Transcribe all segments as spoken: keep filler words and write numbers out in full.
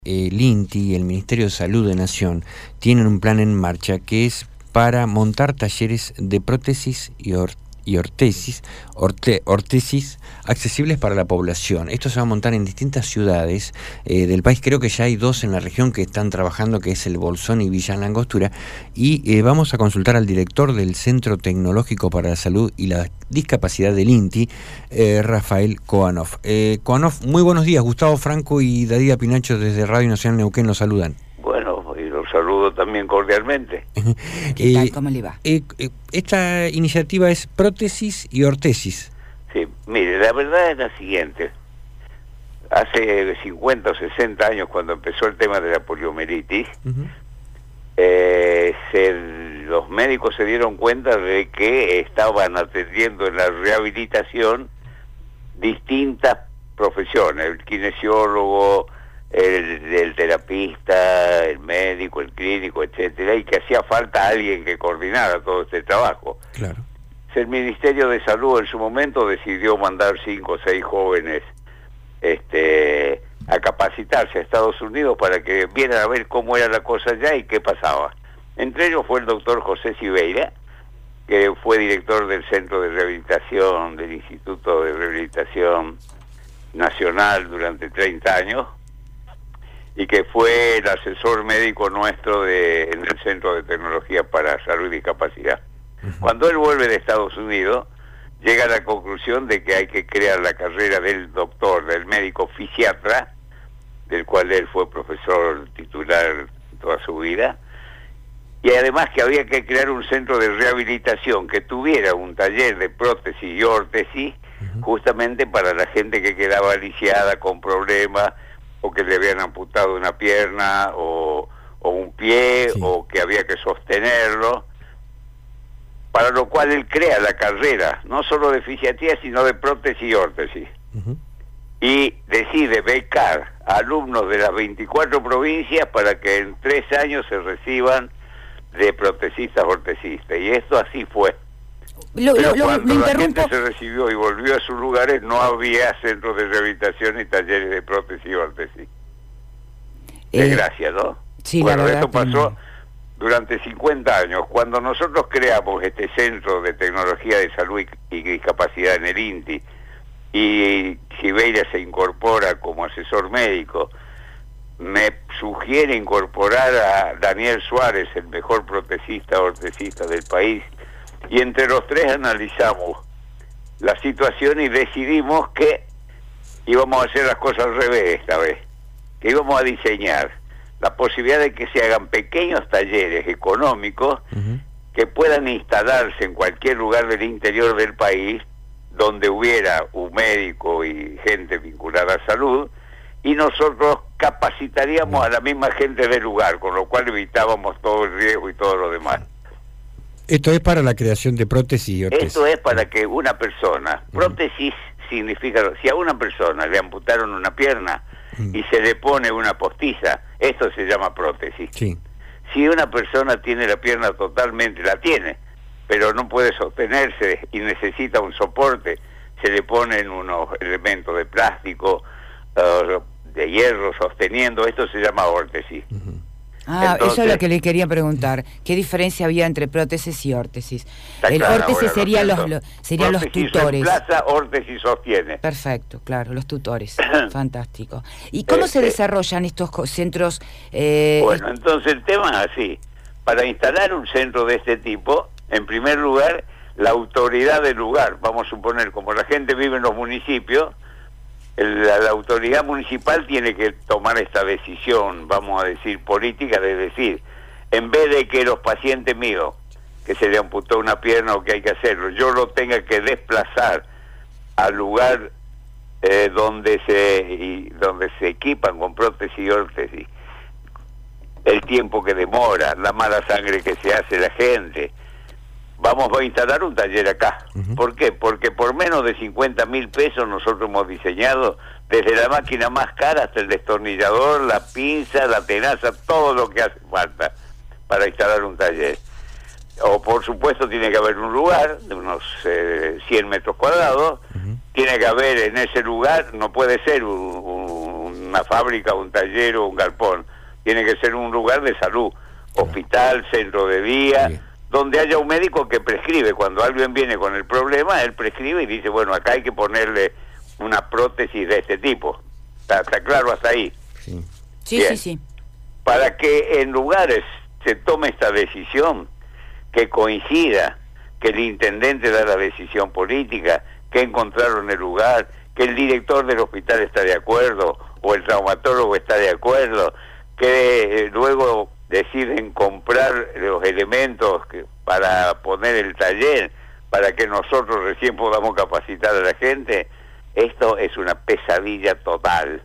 El INTI y el Ministerio de Salud de Nación tienen un plan en marcha que es para montar talleres de prótesis y, or y ortesis, orte ortesis accesibles para la población. Esto se va a montar en distintas ciudades eh, del país. Creo que ya hay dos en la región que están trabajando, que es el Bolsón y Villa Langostura. Y eh, vamos a consultar al director del Centro Tecnológico para la Salud y la Discapacidad del INTI, eh, Rafael Koanov. Eh, Koanov, muy buenos días. Gustavo Franco y Daría Pinacho desde Radio Nacional Neuquén los saludan. Bueno, y los saludo también cordialmente. ¿Qué tal? ¿Cómo le va? Eh, eh, esta iniciativa es prótesis y ortesis. Sí, mire, la verdad es la siguiente. Hace cincuenta o sesenta años, cuando empezó el tema de la poliomielitis, uh-huh. eh, se, los médicos se dieron cuenta de que estaban atendiendo en la rehabilitación distintas profesiones, el kinesiólogo, el, el terapista, el médico, el clínico, etcétera, y que hacía falta alguien que coordinara todo este trabajo. Claro. El Ministerio de Salud en su momento decidió mandar cinco o seis jóvenes este, a capacitarse a Estados Unidos para que vieran a ver cómo era la cosa allá y qué pasaba. Entre ellos fue el doctor José Siveira, que fue director del Centro de Rehabilitación, del Instituto de Rehabilitación Nacional durante treinta años, y que fue el asesor médico nuestro de, en el Centro de Tecnología para Salud y Discapacidad. Uh-huh. Cuando él vuelve de Estados Unidos, llega a la conclusión de que hay que crear la carrera del doctor, del médico fisiatra, del cual él fue profesor titular toda su vida, y además que había que crear un centro de rehabilitación que tuviera un taller de prótesis y órtesis, uh-huh. justamente para la gente que quedaba lisiada con problemas, o que le habían amputado una pierna o, o un pie, sí. o que había que sostenerlo, para lo cual él crea la carrera, no solo de fisiatría, sino de prótesis y órtesis. Uh-huh. Y decide becar a alumnos de las veinticuatro provincias para que en tres años se reciban de protecistas ortesistas. Y esto así fue. Lo, Pero lo, cuando lo la interrumpo. gente se recibió y volvió a sus lugares, no había centros de rehabilitación y talleres de prótesis y órtesis. Eh, Desgracia, ¿no? Sí, bueno, la verdad esto pasó que... durante cincuenta años. Cuando nosotros creamos este Centro de Tecnología de Salud y Discapacidad en el INTI, y Siveira se incorpora como asesor médico, me sugiere incorporar a Daniel Suárez, el mejor protesista ortesista del país, y entre los tres analizamos la situación y decidimos que íbamos a hacer las cosas al revés esta vez, que íbamos a diseñar la posibilidad de que se hagan pequeños talleres económicos uh-huh. que puedan instalarse en cualquier lugar del interior del país donde hubiera un médico y gente vinculada a salud, y nosotros capacitaríamos uh-huh. a la misma gente del lugar, con lo cual evitábamos todo el riesgo y todo lo demás. Esto es para la creación de prótesis y órtesis. Esto es para que una persona, prótesis uh-huh. significa, si a una persona le amputaron una pierna uh-huh. y se le pone una postiza, esto se llama prótesis. Sí. Si una persona tiene la pierna totalmente, la tiene, pero no puede sostenerse y necesita un soporte, se le ponen unos elementos de plástico, uh, de hierro sosteniendo, esto se llama órtesis. Uh-huh. Ah, Entonces, eso es lo que le quería preguntar. ¿Qué diferencia había entre prótesis y órtesis? El claro, órtesis sería los, los, serían los tutores. Reemplaza, órtesis sostiene. Perfecto, claro, los tutores. Fantástico. ¿Y cómo este, se desarrollan estos centros? Eh, bueno, entonces el tema es así. Para instalar un centro de este tipo, en primer lugar, la autoridad del lugar, vamos a suponer, como la gente vive en los municipios, La, la autoridad municipal tiene que tomar esta decisión, vamos a decir, política, de decir, en vez de que los pacientes míos, que se le amputó una pierna o que hay que hacerlo, yo lo tenga que desplazar al lugar eh, donde se y, donde se equipan con prótesis y órtesis, el tiempo que demora, la mala sangre que se hace la gente, vamos a instalar un taller acá. Uh-huh. ¿Por qué? Porque por menos de cincuenta mil pesos nosotros hemos diseñado desde la máquina más cara hasta el destornillador, la pinza, la tenaza, todo lo que hace falta para instalar un taller. O por supuesto tiene que haber un lugar de unos eh, cien metros cuadrados, uh-huh. tiene que haber en ese lugar, no puede ser un, un una fábrica, un taller o un galpón. Tiene que ser un lugar de salud, hospital, centro de día, sí, donde haya un médico que prescribe. Cuando alguien viene con el problema, él prescribe y dice, bueno, acá hay que ponerle una prótesis de este tipo. ¿Está, está claro hasta ahí? Sí, sí, sí, sí. Para que en lugares se tome esta decisión, que coincida, que el intendente da la decisión política, que encontraron el lugar, que el director del hospital está de acuerdo, o el traumatólogo está de acuerdo, que eh, luego deciden comprar los elementos que, para poner el taller, para que nosotros recién podamos capacitar a la gente. Esto es una pesadilla total.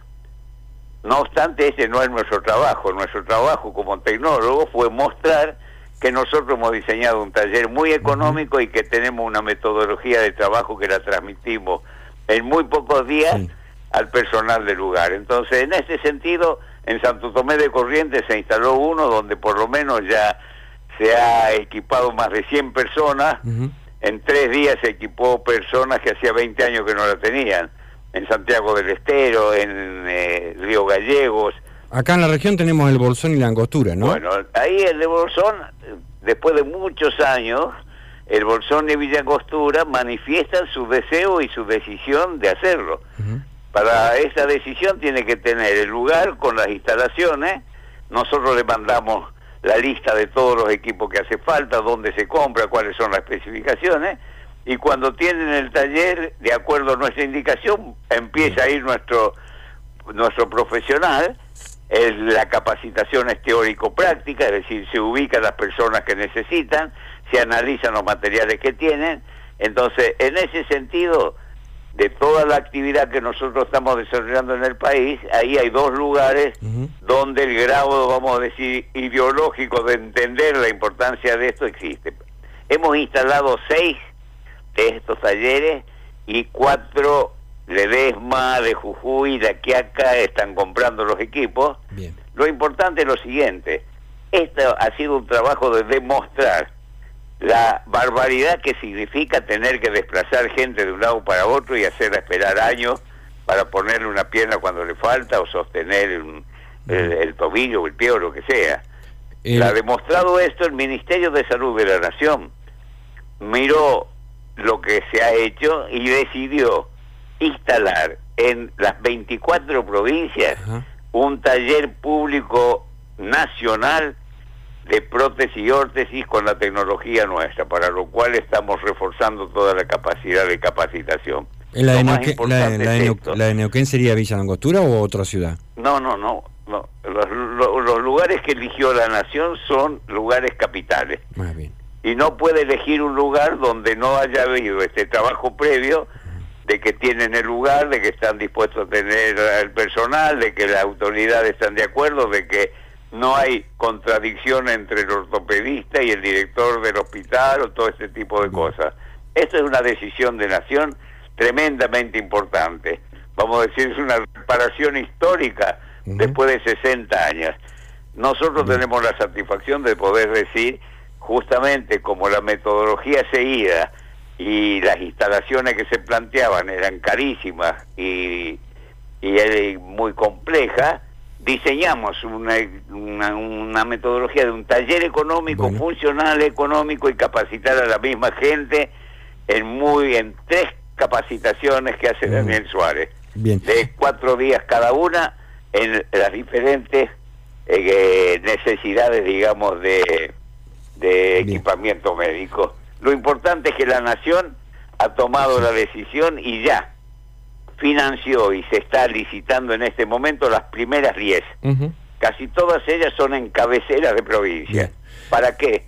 No obstante, ese no es nuestro trabajo. Nuestro trabajo como tecnólogo fue mostrar que nosotros hemos diseñado un taller muy económico y que tenemos una metodología de trabajo que la transmitimos en muy pocos días, sí, al personal del lugar. Entonces, en ese sentido, en Santo Tomé de Corrientes se instaló uno donde por lo menos ya se ha equipado más de cien personas. Uh-huh. En tres días se equipó personas que hacía veinte años que no la tenían. En Santiago del Estero, en eh, Río Gallegos. Acá en la región tenemos el Bolsón y la Angostura, ¿no? Bueno, ahí el de Bolsón, después de muchos años, el Bolsón y Villa Angostura manifiestan su deseo y su decisión de hacerlo. Uh-huh. Para esa decisión tiene que tener el lugar con las instalaciones. Nosotros le mandamos la lista de todos los equipos que hace falta, dónde se compra, cuáles son las especificaciones, y cuando tienen el taller, de acuerdo a nuestra indicación, empieza a ir nuestro nuestro profesional. El, la capacitación es teórico-práctica, es decir, se ubican las personas que necesitan, se analizan los materiales que tienen. Entonces, en ese sentido, de toda la actividad que nosotros estamos desarrollando en el país, ahí hay dos lugares uh-huh. donde el grado, vamos a decir, ideológico de entender la importancia de esto existe. Hemos instalado seis de estos talleres y cuatro Ledesma, de Jujuy, de Quiaca están comprando los equipos. Bien. Lo importante es lo siguiente: esto ha sido un trabajo de demostrar la barbaridad que significa tener que desplazar gente de un lado para otro y hacerla esperar años para ponerle una pierna cuando le falta o sostener un, el, el tobillo o el pie o lo que sea. El... Ha demostrado esto el Ministerio de Salud de la Nación. Miró lo que se ha hecho y decidió instalar en las veinticuatro provincias uh-huh. un taller público nacional de prótesis y órtesis con la tecnología nuestra, para lo cual estamos reforzando toda la capacidad de capacitación. ¿La de, Neuquén, la, la, de Neuquén, ¿La de Neuquén sería Villa Angostura o otra ciudad? No, no, no. no. Los, los, los lugares que eligió la Nación son lugares capitales. Más bien. Y no puede elegir un lugar donde no haya habido este trabajo previo de que tienen el lugar, de que están dispuestos a tener el personal, de que las autoridades están de acuerdo, de que no hay contradicción entre el ortopedista y el director del hospital o todo este tipo de cosas. Esto es una decisión de Nación tremendamente importante. Vamos a decir, es una reparación histórica uh-huh. después de sesenta años. Nosotros uh-huh. tenemos la satisfacción de poder decir, justamente como la metodología seguida y las instalaciones que se planteaban eran carísimas y, y muy complejas, diseñamos una, una, una metodología de un taller económico, bueno. funcional, económico, y capacitar a la misma gente en muy en tres capacitaciones que hace Daniel uh-huh. Suárez. Bien. De cuatro días cada una en las diferentes eh, necesidades, digamos, de, de equipamiento médico. Lo importante es que la Nación ha tomado la decisión y ya financió y se está licitando en este momento las primeras diez. Uh-huh. Casi todas ellas son en cabeceras de provincia. Yeah. ¿Para qué?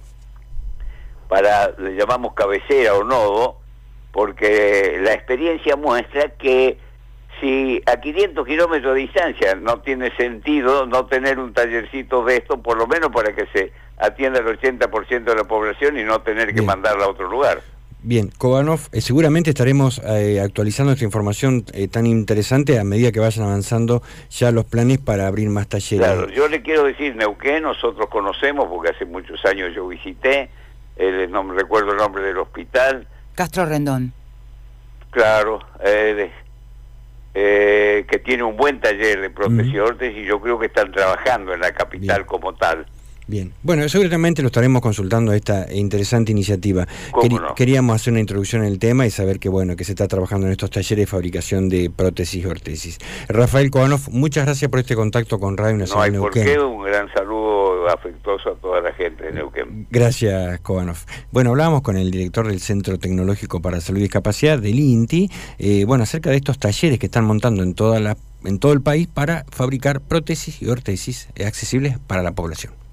Para, le llamamos cabecera o nodo, porque la experiencia muestra que si a quinientos kilómetros de distancia no tiene sentido no tener un tallercito de esto, por lo menos para que se atienda el ochenta por ciento de la población y no tener que Bien. mandarla a otro lugar. Bien, Kovanov, eh, seguramente estaremos eh, actualizando esta información eh, tan interesante a medida que vayan avanzando ya los planes para abrir más talleres. Claro, yo le quiero decir, Neuquén, nosotros conocemos, porque hace muchos años yo visité, eh, no me recuerdo el nombre del hospital. Castro Rendón. Claro, eh, eh, que tiene un buen taller de prótesis y Mm. órtesis, y yo creo que están trabajando en la capital Bien. como tal. Bien, bueno, seguramente lo estaremos consultando esta interesante iniciativa. ¿Cómo Queri- no? Queríamos hacer una introducción en el tema y saber que bueno que se está trabajando en estos talleres de fabricación de prótesis y órtesis. Rafael Kovanov, muchas gracias por este contacto con Radio No Nacional hay por Neuquén. qué, un gran saludo afectuoso a toda la gente de Neuquén. Gracias, Kovanov. Bueno, hablábamos con el director del Centro Tecnológico para Salud y Discapacidad, del INTI, eh, bueno, acerca de estos talleres que están montando en toda la, en todo el país para fabricar prótesis y órtesis accesibles para la población.